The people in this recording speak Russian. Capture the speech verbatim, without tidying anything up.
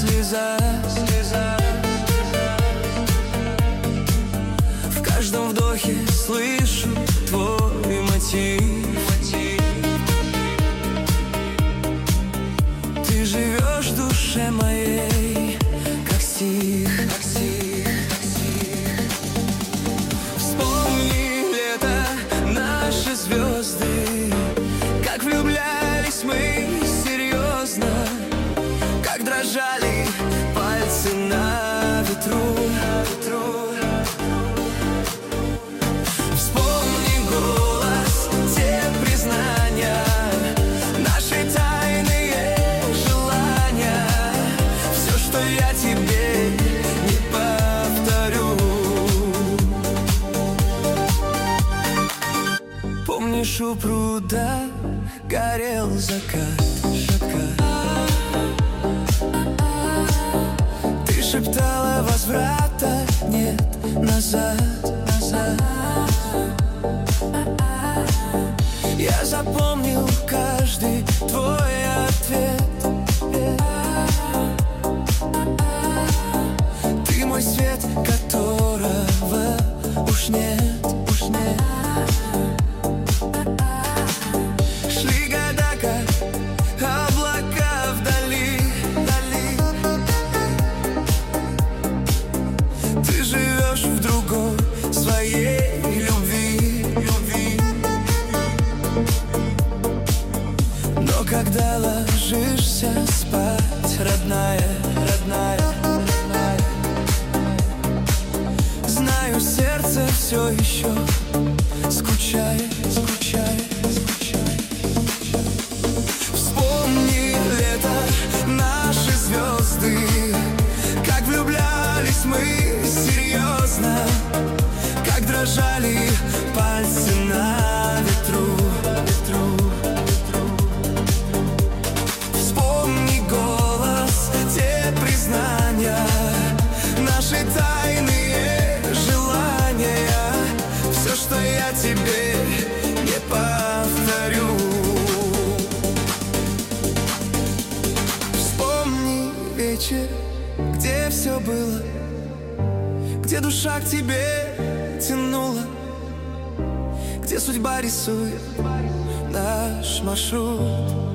слеза, слеза. В каждом вдохе слышу твой мотив. Ты живешь в душе моей, как стих, как стих, как стих. Вспомни лето, наши звезды, как влюблялись мы серьезно, как дрожали пальцы на ветру, на ветру. Вспомни голос, те признания, наши тайные желания, все, что я тебе не повторю. Помнишь, у пруда горел закат, закат. Ты шептала, возврата нет назад, назад. Я запомнил каждый твой ответ. Ты мой свет, которого уж нет, уж нет. Шли года, как облака вдали, вдали. Ты живешь в другой своей любви, любви. Но когда ложишься спать, родная, родная, родная, знаю, сердце все еще скучает, скучает, скучает. Вспомни лето, наши звезды, как влюблялись мы серьезно, как дрожали пальцы на ветру, ветру. Вспомни голос, те признания, наши тайные желания, все, что я тебе не повторю. Вспомни вечер, где все было, где душа к тебе тянула, где судьба рисует наш маршрут.